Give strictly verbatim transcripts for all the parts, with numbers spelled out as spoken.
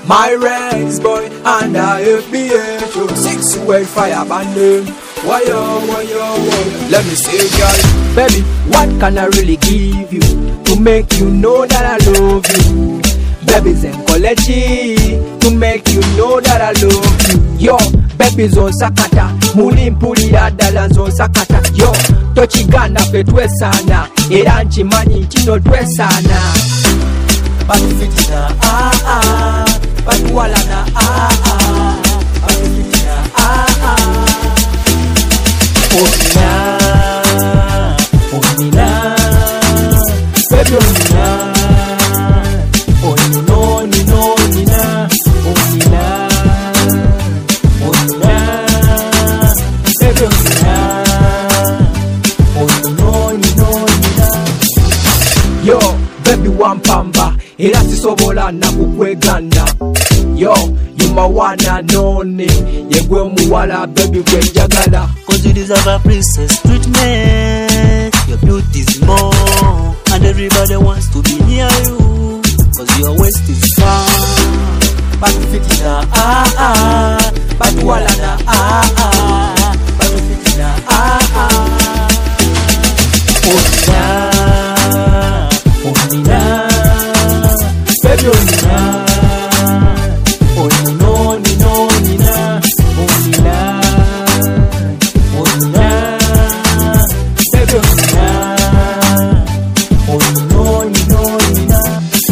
My Rex boy and I F B H O six way fire banding. Why yo, why yo, why? Let me say, girl, baby, what can I really give you to make you know that I love you? Babies and college to make you know that I love you. Yo, babies on sakata, mulimpuli ya dollars on sakata. Yo, tochigana fetwe sana, era nchimanyi chino twe sana. Batu fitina, ah ah, batu wala na ah ah, batu fitina, ah ah. Onina, onina, baby onina. Yo, baby wampamba, era sisobola na kukwegana. Yo, you my one and only. Yegwe muwala, baby gwe njagala. Cause you deserve a princess treatment. Your beauty's more, and everybody wants to be near you. Cause your waist is far. Batu fitina, ah ah, batu wala na ah ah, batu fitina, ah ah. Onina, onina, baby onina. Onina, onina, onina, onina, onina, baby onina. Onina, onina, onina.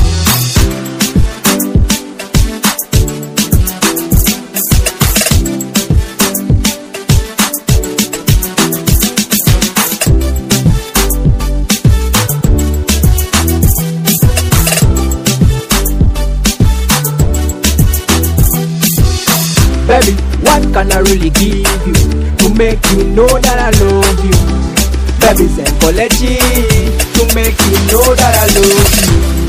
Baby, what can I really give you to make you know that I love you? Baby, send college to make you know that I love you.